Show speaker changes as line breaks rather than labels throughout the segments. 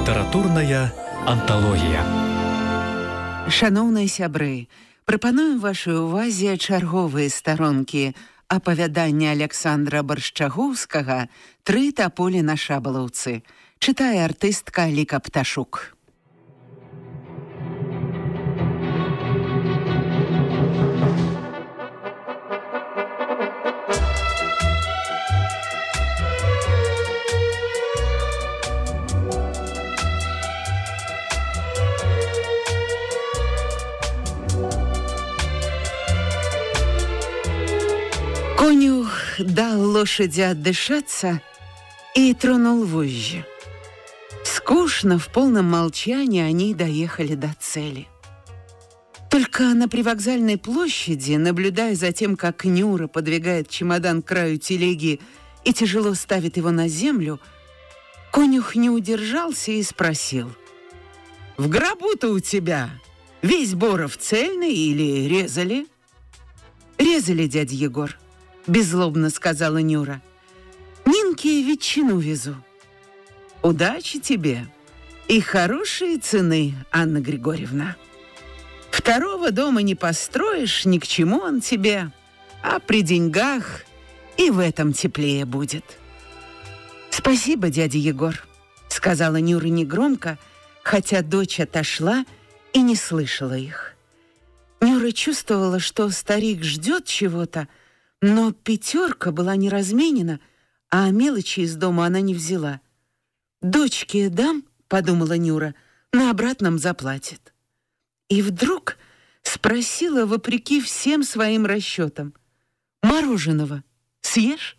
Літаратурная анталогія.
Шановныя сябры, прапануем вашай увазе чарговыя старонкі апавядання Александра Баршчагоўскага «Тры таполі на шабалаўцы». Чытае артыстка Ліка Пташук. Конюх дал лошади отдышаться и тронул вожжи. Скучно, в полном молчании они доехали до цели. Только на привокзальной площади, наблюдая за тем, как Нюра подвигает чемодан к краю телеги и тяжело ставит его на землю, конюх не удержался и спросил: «В гробу-то у тебя весь боров цельный или резали?» «Резали, дядя Егор», — беззлобно сказала Нюра. «Нинке ветчину везу». «Удачи тебе и хорошие цены, Анна Григорьевна. Второго дома не построишь, ни к чему он тебе, а при деньгах и в этом теплее будет». «Спасибо, дядя Егор», — сказала Нюра негромко, хотя дочь отошла и не слышала их. Нюра чувствовала, что старик ждет чего-то, но пятерка была не разменена, а мелочи из дома она не взяла. «Дочке дам», — подумала Нюра, — «на обратном заплатит». И вдруг спросила, вопреки всем своим расчетам: «Мороженого съешь?»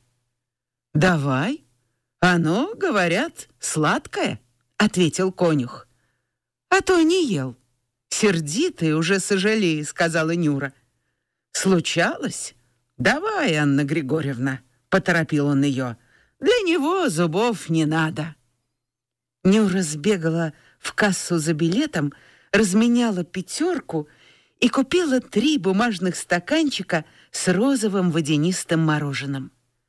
«Давай. Оно, говорят, сладкое», — ответил конюх. «А то не ел. Сердитый, уже сожалея», — сказала Нюра. «Случалось? Давай, Анна Григорьевна», — поторопил он ее. «Для него зубов не надо». Нюра сбегала в кассу за билетом, разменяла пятерку и купила 3 бумажных стаканчика с розовым водянистым мороженым.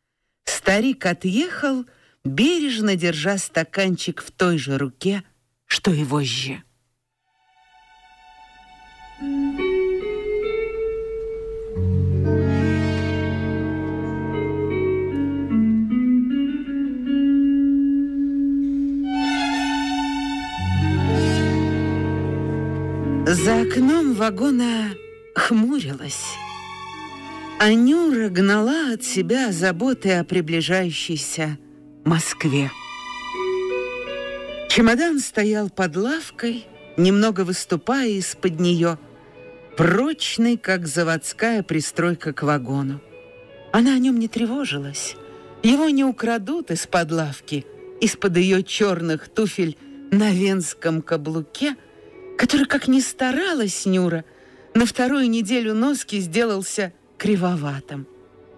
Старик отъехал, бережно держа стаканчик в той же руке, что и вожжи. За окном вагона хмурилась, а Нюра гнала от себя заботы о приближающейся Москве. Чемодан стоял под лавкой, немного выступая из-под нее, прочный, как заводская пристройка к вагону. Она о нем не тревожилась. Его не украдут из-под лавки, из-под ее черных туфель на венском каблуке, который, как ни старалась Нюра, на 2-ю неделю носки сделался кривоватым.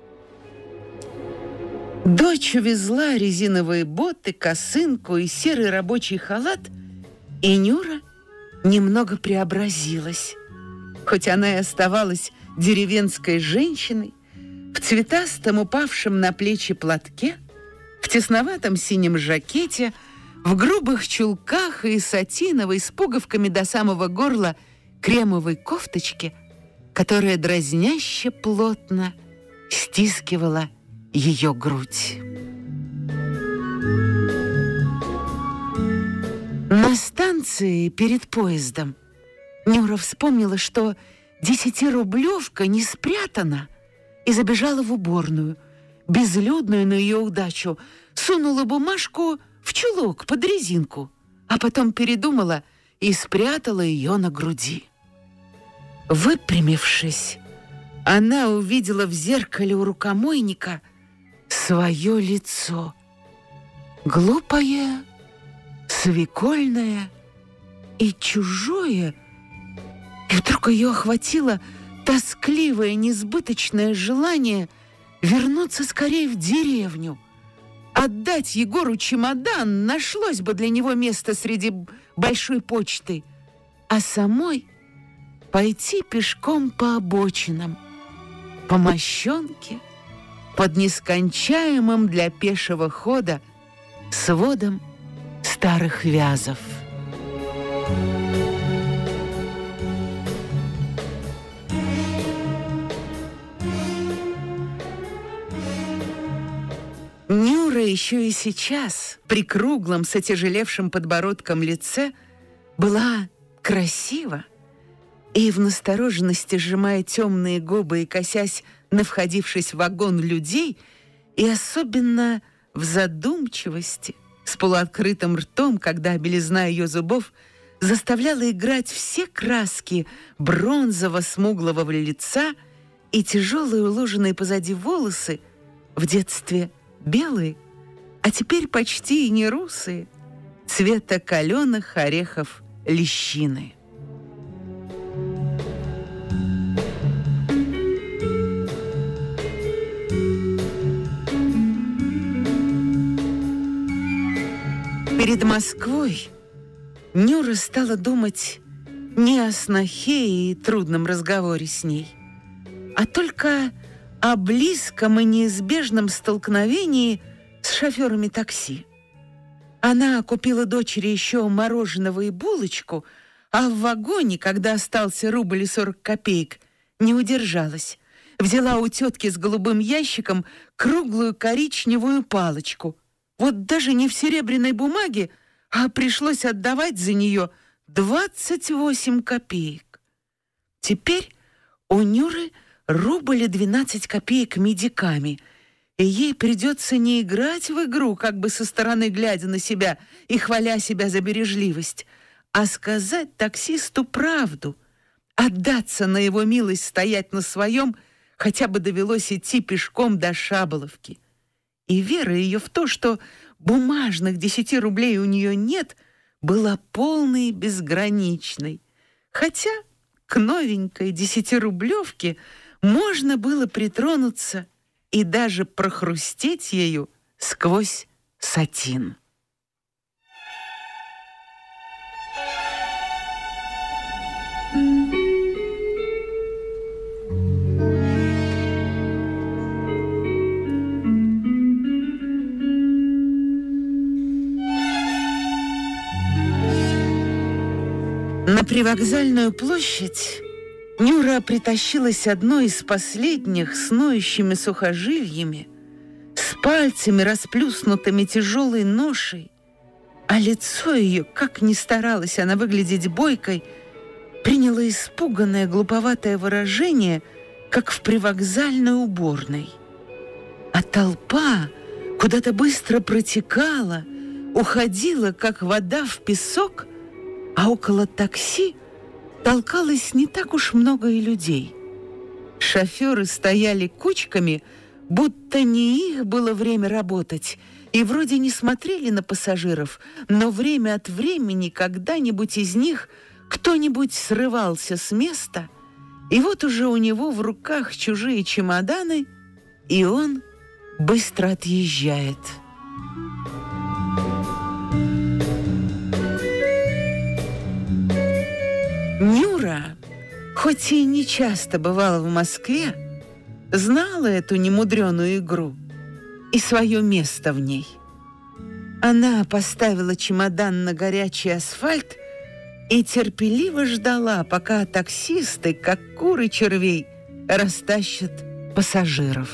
Дочь увезла резиновые боты, косынку и серый рабочий халат, и Нюра немного преобразилась. Хоть она и оставалась деревенской женщиной, в цветастом, упавшем на плечи платке, в тесноватом синем жакете, в грубых чулках и сатиновой с пуговками до самого горла кремовой кофточке, которая дразняще плотно стискивала ее грудь. На станции перед поездом Нюра вспомнила, что 10-рублевка не спрятана, и забежала в уборную, безлюдную на ее удачу, сунула бумажку в чулок под резинку, а потом передумала и спрятала ее на груди. Выпрямившись, она увидела в зеркале у рукомойника свое лицо. Глупое, свекольное и чужое. И вдруг ее охватило тоскливое, несбыточное желание вернуться скорее в деревню. Отдать Егору чемодан, нашлось бы для него место среди большой почты, а самой пойти пешком по обочинам, по мощонке, под нескончаемым для пешего хода сводом старых вязов. Нюра еще и сейчас, при круглом с отяжелевшим подбородком лице, была красива, и в настороженности, сжимая темные губы и косясь на входившись в вагон людей, и особенно в задумчивости, с полуоткрытым ртом, когда белизна ее зубов заставляла играть все краски бронзово-смуглого лица и тяжелые уложенные позади волосы, в детстве белые, а теперь почти и не русые, цвета каленых орехов лещины. Перед Москвой Нюра стала думать не о снохе и трудном разговоре с ней, а только о близком и неизбежном столкновении с шоферами такси. Она купила дочери еще мороженого и булочку, а в вагоне, когда остался рубль и 40 копеек, не удержалась. Взяла у тетки с голубым ящиком круглую коричневую палочку. Вот даже не в серебряной бумаге, а пришлось отдавать за нее 28 копеек. Теперь у Нюры рубль и 12 копеек медиками, и ей придется не играть в игру, как бы со стороны глядя на себя и хваля себя за бережливость, а сказать таксисту правду, отдаться на его милость, стоять на своем, хотя бы довелось идти пешком до Шаболовки. И вера ее в то, что бумажных 10 рублей у нее нет, была полной и безграничной. Хотя к новенькой 10-рублевке можно было притронуться и даже прохрустеть ею сквозь сатин. На привокзальную площадь Нюра притащилась одной из последних с ноющими сухожильями, с пальцами, расплюснутыми тяжелой ношей, а лицо ее, как ни старалась она выглядеть бойкой, приняло испуганное глуповатое выражение, как в привокзальной уборной. А толпа куда-то быстро протекала, уходила, как вода в песок, а около такси толкалось не так уж много и людей. Шоферы стояли кучками, будто не их было время работать, и вроде не смотрели на пассажиров, но время от времени когда-нибудь из них кто-нибудь срывался с места, и вот уже у него в руках чужие чемоданы, и он быстро отъезжает. Нюра, хоть и не часто бывала в Москве, знала эту немудреную игру и свое место в ней. Она поставила чемодан на горячий асфальт и терпеливо ждала, пока таксисты, как куры червей, растащат пассажиров.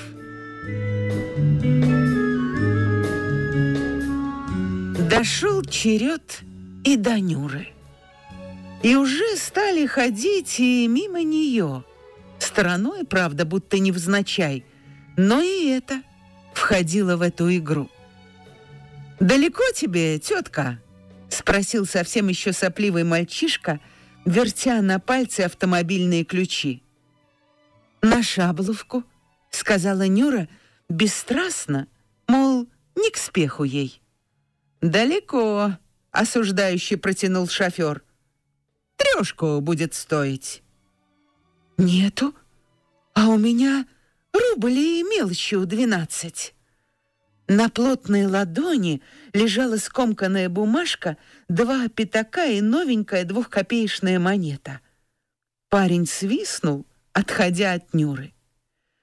Дошел черед и до Нюры. И уже стали ходить и мимо нее. Стороной, правда, будто невзначай, но и это входило в эту игру. «Далеко тебе, тетка?» — спросил совсем еще сопливый мальчишка, вертя на пальце автомобильные ключи. «На Шаболовку», — сказала Нюра бесстрастно, мол, не к спеху ей. «Далеко», — осуждающе протянул шофер. 3 будет стоить». «Нету, а у меня рубль и мелочью 12». На плотной ладони лежала скомканная бумажка, 2 пятака и новенькая 2-копеечная монета. Парень свистнул, отходя от Нюры.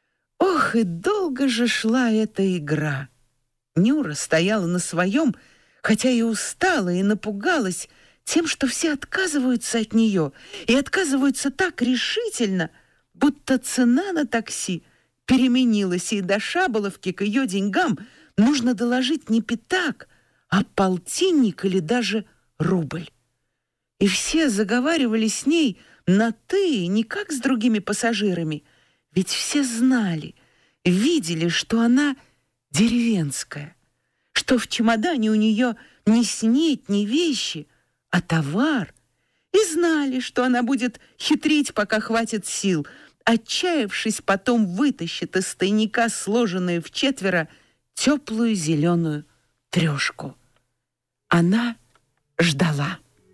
Ох, и долго же шла эта игра. Нюра стояла на своем, хотя и устала, и напугалась тем, что все отказываются от нее, и отказываются так решительно, будто цена на такси переменилась, и до Шаболовки к ее деньгам нужно доложить не пятак, а полтинник или даже рубль. И все заговаривали с ней на «ты», не как с другими пассажирами, ведь все знали, видели, что она деревенская, что в чемодане у нее не снеть, не вещи, а товар, и знали, что она будет хитрить, пока хватит сил, отчаявшись, потом вытащит из тайника сложенную вчетверо теплую зеленую трешку. Она ждала.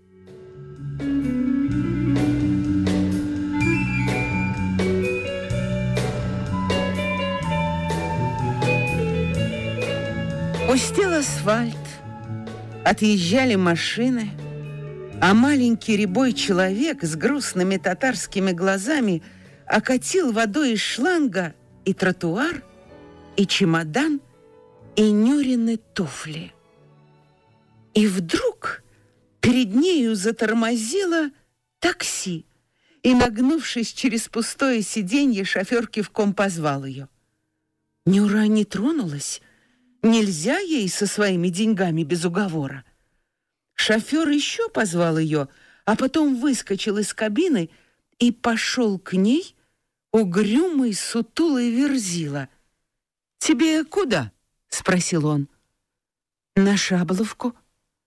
Пустел асфальт, отъезжали машины, а маленький рябой человек с грустными татарскими глазами окатил водой из шланга и тротуар, и чемодан, и Нюрины туфли. И вдруг перед нею затормозило такси, и, нагнувшись через пустое сиденье, шофер кивком позвал ее. Нюра не тронулась. Нельзя ей со своими деньгами без уговора. Шофер еще позвал ее, а потом выскочил из кабины и пошел к ней, угрюмый, сутулый верзила. «Тебе куда?» — спросил он. «На Шаболовку».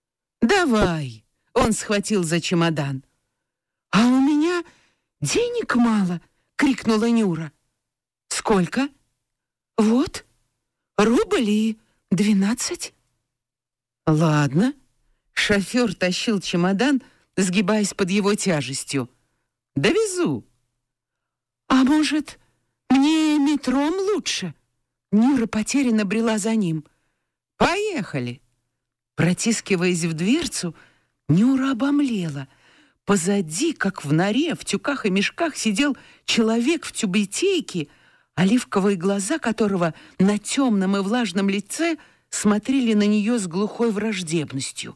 «Давай!» — он схватил за чемодан. «А у меня денег мало!» — крикнула Нюра. «Сколько?» «Вот, рубль и 12». «Ладно». Шофер тащил чемодан, сгибаясь под его тяжестью. «Довезу». «А может, мне метром лучше?» Нюра потерянно брела за ним. «Поехали». Протискиваясь в дверцу, Нюра обомлела. Позади, как в норе, в тюках и мешках, сидел человек в тюбетейке, оливковые глаза которого на темном и влажном лице смотрели на нее с глухой враждебностью.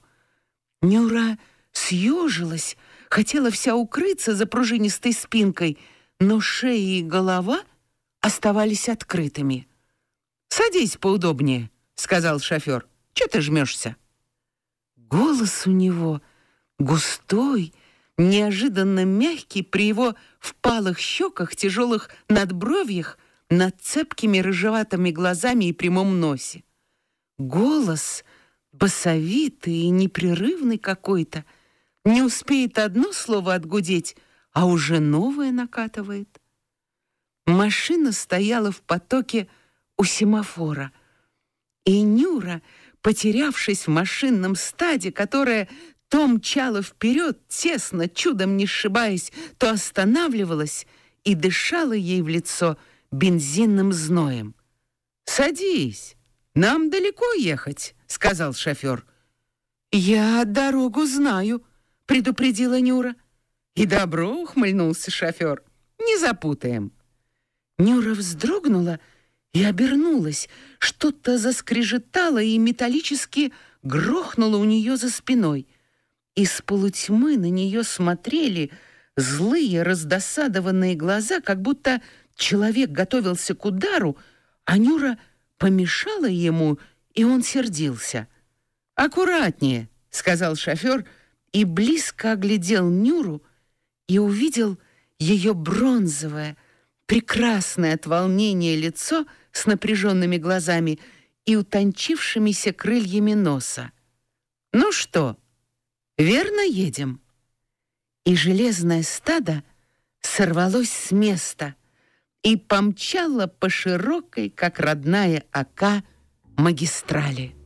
Нюра съежилась, хотела вся укрыться за пружинистой спинкой, но шея и голова оставались открытыми. «Садись поудобнее», — сказал шофер. «Чего ты жмешься?» Голос у него густой, неожиданно мягкий, при его впалых щеках, тяжелых надбровьях, над цепкими рыжеватыми глазами и прямом носе. Голос басовитый и непрерывный какой-то. Не успеет одно слово отгудеть, а уже новое накатывает. Машина стояла в потоке у семафора, и Нюра, потерявшись в машинном стаде, которое то мчало вперед, тесно, чудом не сшибаясь, то останавливалась и дышала ей в лицо бензинным зноем. «Садись, нам далеко ехать», — сказал шофер. «Я дорогу знаю», — предупредила Нюра. «И добро», — ухмыльнулся шофер, — «не запутаем». Нюра вздрогнула и обернулась. Что-то заскрежетало и металлически грохнуло у нее за спиной. Из полутьмы на нее смотрели злые, раздосадованные глаза, как будто человек готовился к удару, а Нюра помешала ему, и он сердился. «Аккуратнее», — сказал шофер, и близко оглядел Нюру и увидел ее бронзовое, прекрасное от волнения лицо с напряженными глазами и утончившимися крыльями носа. «Ну что, верно едем?» И железное стадо сорвалось с места и помчало по широкой, как родная ока, магистрали.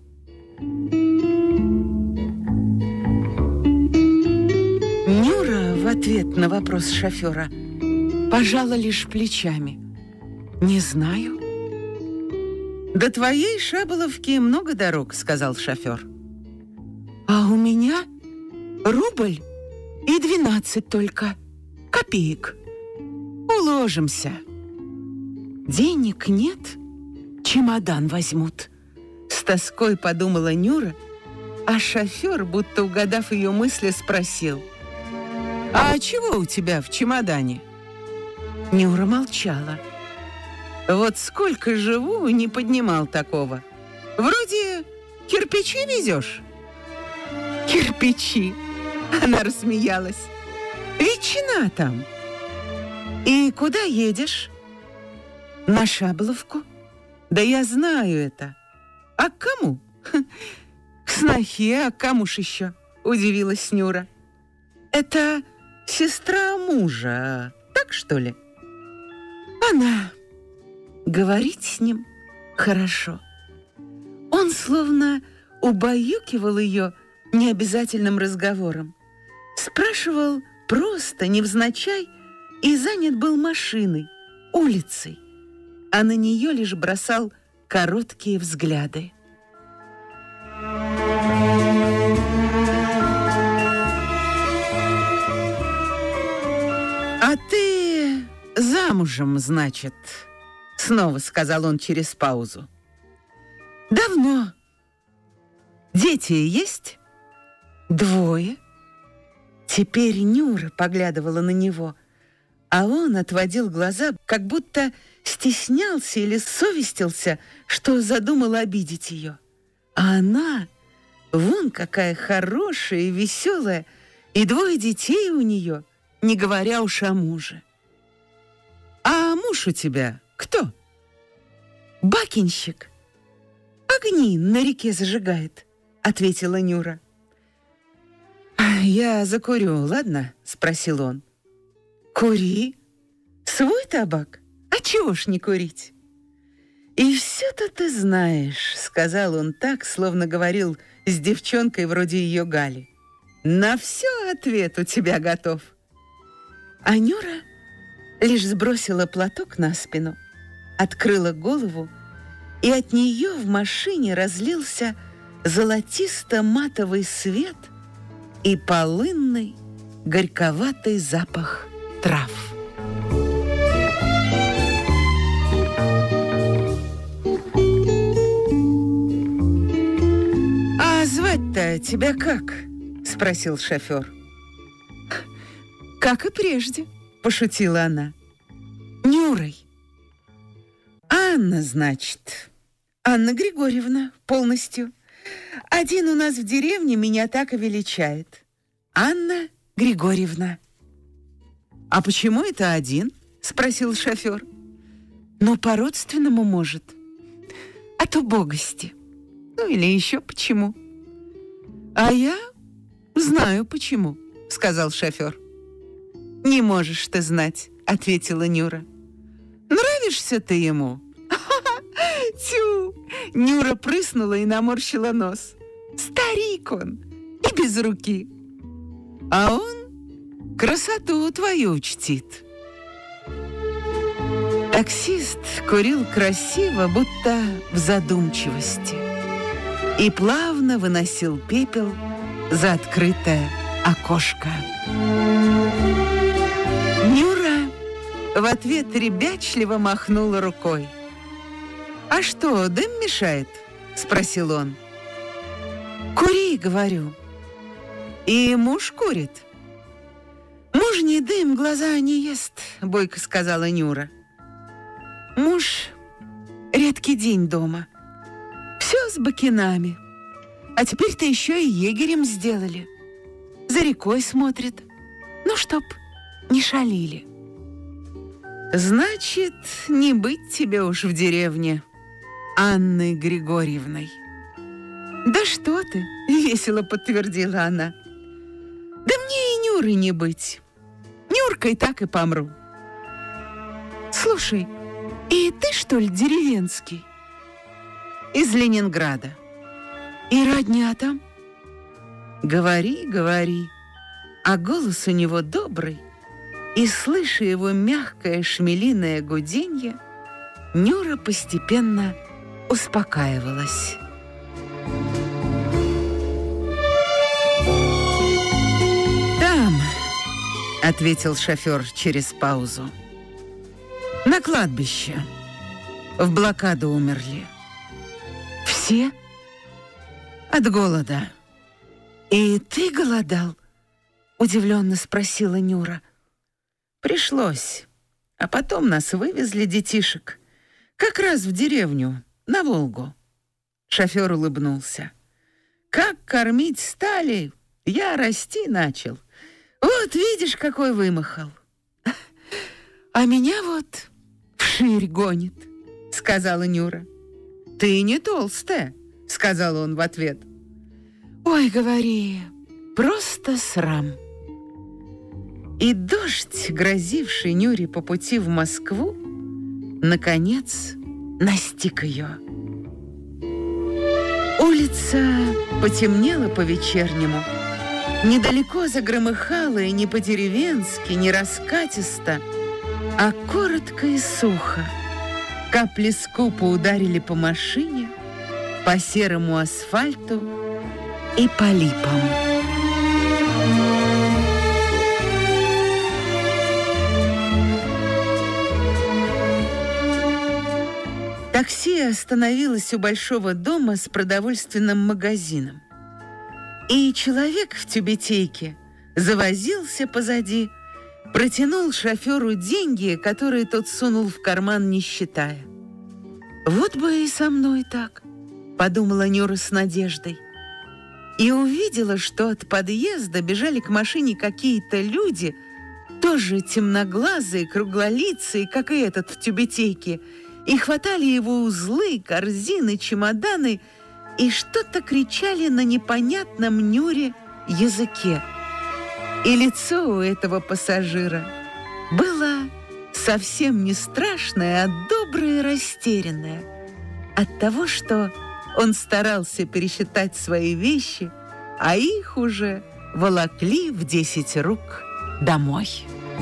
Нюра в ответ на вопрос шофера пожала лишь плечами. «Не знаю». «До твоей Шаболовки много дорог», — сказал шофер. «А у меня рубль и 12 только копеек. Уложимся». «Денег нет, чемодан возьмут», — с тоской подумала Нюра, А шофер, будто угадав ее мысли, спросил: «А чего у тебя в чемодане?» Нюра молчала. «Вот сколько живу, не поднимал такого. Вроде кирпичи везешь?» «Кирпичи!» — она рассмеялась. «Ветчина там. И куда едешь?» «На Шабловку». «Да я знаю это. А к кому?» «К снохе, а к кому ж еще?» — удивилась Нюра. «Это сестра мужа, так что ли?» «Она. Говорить с ним хорошо». Он словно убаюкивал ее необязательным разговором. Спрашивал просто, невзначай, и занят был машиной, улицей, а на нее лишь бросал короткие взгляды. «А ты замужем, значит?» — снова сказал он через паузу. «Давно. Дети есть?» «2». Теперь Нюра поглядывала на него, а он отводил глаза, как будто стеснялся или совестился, что задумал обидеть ее. А она, вон какая хорошая и веселая, и 2 детей у нее, не говоря уж о муже. «А муж у тебя кто?» «Бакинщик. Огни на реке зажигает», — ответила Нюра. «Я закурю, ладно?» — спросил он. «Кури. Свой табак? А чего ж не курить?» «И все-то ты знаешь», — сказал он так, словно говорил с девчонкой вроде ее Гали. «На все ответ у тебя готов». А Нюра лишь сбросила платок на спину, открыла голову, и от нее в машине разлился золотисто-матовый свет и полынный горьковатый запах трав. «А звать-то тебя как?» — спросил шофер. «Как и прежде», — пошутила она. «Нюрой». «Анна, значит. Анна Григорьевна, полностью. Один у нас в деревне меня так и величает. Анна Григорьевна». «А почему это один?» — спросил шофер. «Ну, по-родственному, может. От убогости. Ну, или еще почему». «А я знаю, почему», — сказал шофер. «Не можешь ты знать», — ответила Нюра. «Нравишься ты ему?» «Тю!» — Нюра прыснула и наморщила нос. «Старик он и без руки. А он красоту твою чтит». Таксист курил красиво, будто в задумчивости, и плавно выносил пепел за открытое окошко. Нюра в ответ ребячливо махнула рукой. «А что, дым мешает?» — спросил он. «Кури, — говорю». «И муж курит?» «Мужний дым глаза не ест», — бойко сказала Нюра. «Муж редкий день дома. Все с бакинами. А теперь-то еще и егерем сделали. За рекой смотрит. Ну, чтоб не шалили». «Значит, не быть тебе уж в деревне Анной Григорьевной». «Да что ты!» — весело подтвердила она. «Да мне и Нюры не быть. Нюркой так и помру». «Слушай, и ты, что ли, деревенский?» «Из Ленинграда». «И родня там?» «Говори, говори». А голос у него добрый, и, слыша его мягкое шмелиное гуденье, Нюра постепенно успокаивалась. «Там», — ответил шофер через паузу, — «на кладбище. В блокаду умерли». «Все?» «От голода. «И ты голодал?» — удивленно спросила Нюра. «Пришлось. А потом нас вывезли, детишек, как раз в деревню, на Волгу». Шофер улыбнулся. «Как кормить стали, я расти начал. Вот видишь, какой вымахал». «А меня вот вширь гонит», — сказала Нюра. «Ты не толстая», — сказал он в ответ. «Ой, говори, просто срам». И дождь, грозивший Нюре по пути в Москву, наконец настиг ее. Улица потемнела по-вечернему. Недалеко загромыхало и не по-деревенски, не раскатисто, а коротко и сухо. Капли скупо ударили по машине, по серому асфальту и по липам. Такси остановилось у большого дома с продовольственным магазином. И человек в тюбетейке завозился позади, протянул шоферу деньги, которые тот сунул в карман, не считая. «Вот бы и со мной так», — подумала Нюра с надеждой. И увидела, что от подъезда бежали к машине какие-то люди, тоже темноглазые, круглолицые, как и этот в тюбетейке, и хватали его узлы, корзины, чемоданы и что-то кричали на непонятном Нюре языке. И лицо у этого пассажира было совсем не страшное, а доброе и растерянное от того, что он старался пересчитать свои вещи, а их уже волокли в 10 рук домой.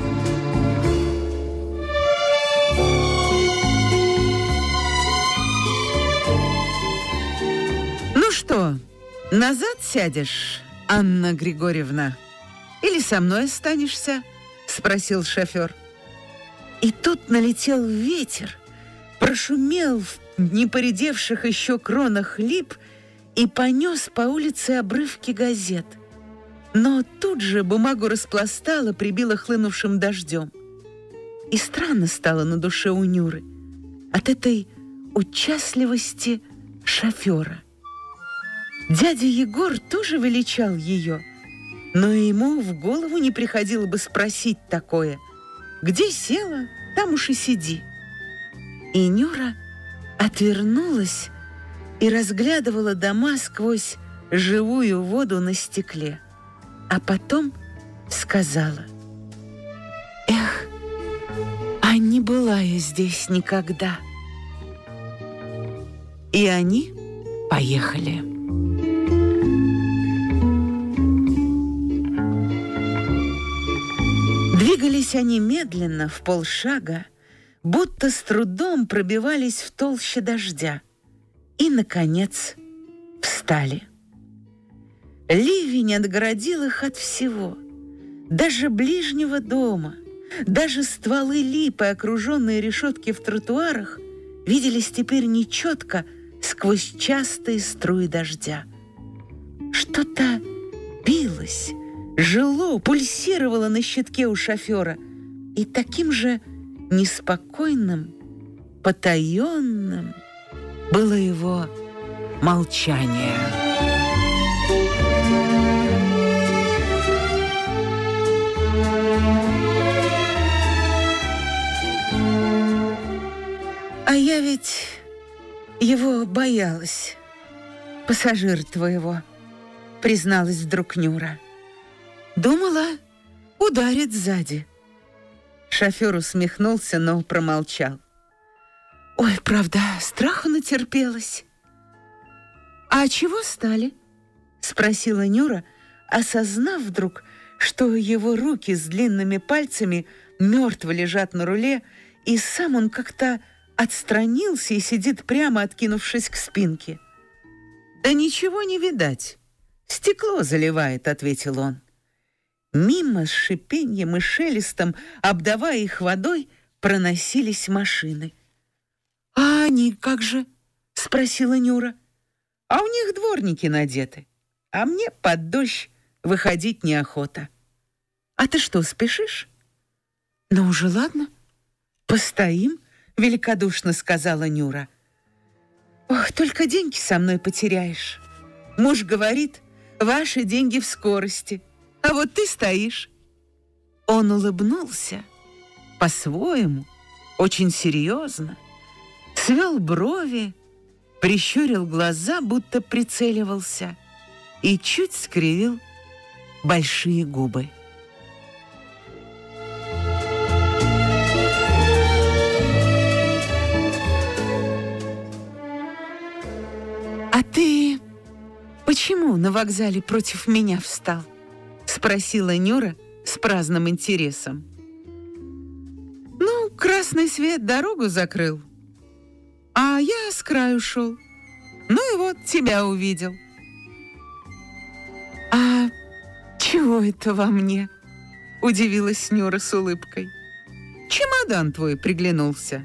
«Ну что, назад сядешь, Анна Григорьевна? Или со мной останешься?» — спросил шофер. И тут налетел ветер, прошумел в непоредевших еще кронах лип и понес по улице обрывки газет. Но тут же бумагу распластало, прибило хлынувшим дождем. И странно стало на душе у Нюры от этой участливости шофера. Дядя Егор тоже величал ее, но ему в голову не приходило бы спросить такое: «Где села, там уж и сиди». И Нюра отвернулась и разглядывала дома сквозь живую воду на стекле, а потом сказала: «Эх, а не была я здесь никогда». И они поехали. Двигались они медленно, в полшага, будто с трудом пробивались в толще дождя, и, наконец, встали. Ливень отгородил их от всего, даже ближнего дома, даже стволы липы, окруженные решетки в тротуарах, виделись теперь нечетко сквозь частые струи дождя. Что-то билось, жило, пульсировало на щитке у шофера, и таким же неспокойным, потаенным было его молчание. «А я ведь его боялась, пассажир твоего», — призналась вдруг Нюра. «Думала, ударит сзади». Шофер усмехнулся, но промолчал. «Ой, правда, страху натерпелась». «А чего стали?» — спросила Нюра, осознав вдруг, что его руки с длинными пальцами мертво лежат на руле, и сам он как-то отстранился и сидит прямо, откинувшись к спинке. «Да ничего не видать. Стекло заливает», — ответил он. Мимо с шипеньем и шелестом, обдавая их водой, проносились машины. «А они как же?» — спросила Нюра. «А у них дворники надеты. а мне под дождь выходить неохота. А ты что, спешишь? Ну уже ладно, постоим, великодушно сказала Нюра. Ох, только деньги со мной потеряешь. Муж говорит, ваши деньги в скорости, а вот ты стоишь. Он улыбнулся по-своему, очень серьезно, свел брови, прищурил глаза, будто прицеливался, и чуть скривил большие губы. «А ты почему на вокзале против меня встал?» — спросила Нюра с праздным интересом. «Ну, красный свет дорогу закрыл, а я с краю шел. Ну и вот тебя увидел». «А чего это во мне?» — удивилась Нюра с улыбкой. «Чемодан твой приглянулся».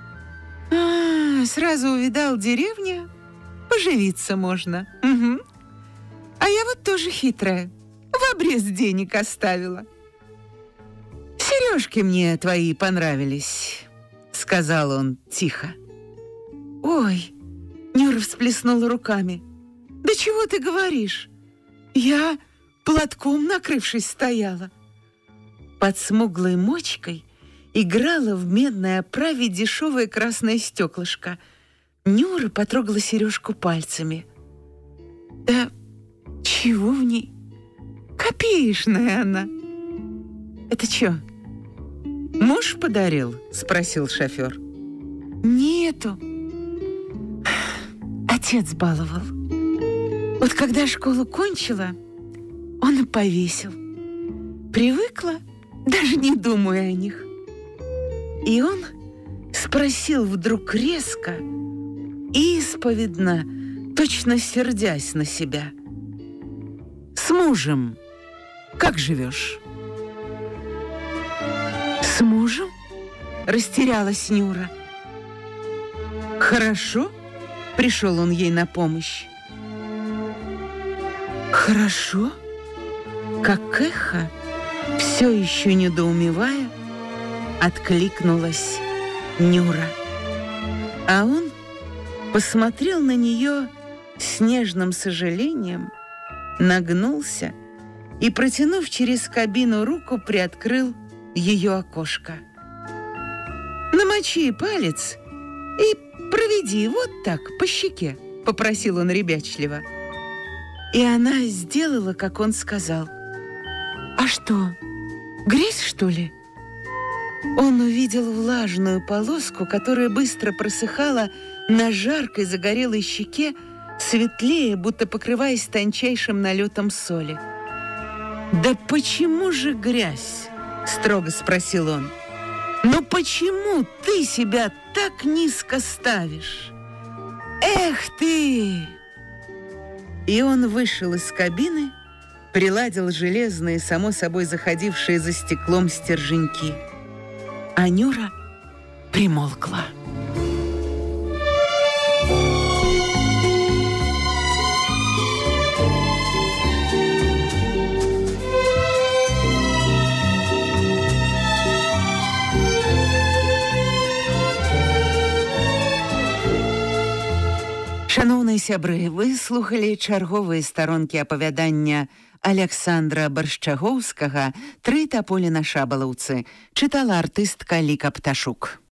Сразу увидал деревня, поживиться можно. Угу. А я вот тоже хитрая, в обрез денег оставила. «Сережки мне твои понравились», — сказал он тихо. «Ой», — Нюра всплеснула руками, «да чего ты говоришь? Я платком накрывшись стояла». Под смуглой мочкой играла в медной оправе дешевое красное стеклышко. Нюра потрогала сережку пальцами. «Да чего в ней? Копеечная она». «Это чё, муж подарил?» — спросил шофер. «Нету. Отец баловал. Вот когда школу кончила, он и повесил. Привыкла, даже не думая о них». И он спросил вдруг резко, исповедно, точно сердясь на себя: «С мужем как живешь?» «С мужем?» — растерялась Нюра. «Хорошо?» — пришел он ей на помощь. «Хорошо?» Как эхо, все еще недоумевая, откликнулась Нюра. А он посмотрел на нее с нежным сожалением, нагнулся и, протянув через кабину руку, приоткрыл ее окошко. «Намочи палец и проведи вот так по щеке», — попросил он ребячливо. И она сделала, как он сказал. «А что, грязь, что ли?» Он увидел влажную полоску, которая быстро просыхала на жаркой загорелой щеке, светлее, будто покрываясь тончайшим налетом соли. «Да почему же грязь?» — строго спросил он. «Но почему ты себя так низко ставишь? Эх ты!» И он вышел из кабины, приладил железные, само собой заходившие за стеклом стерженьки. А Нюра примолкла. Шановныя сябры, вы слухали чарговыя старонкі апавядання Александра Баршчагоўскага «Тры таполі на шабалаўцы», чытала артыстка Ліка Пташук.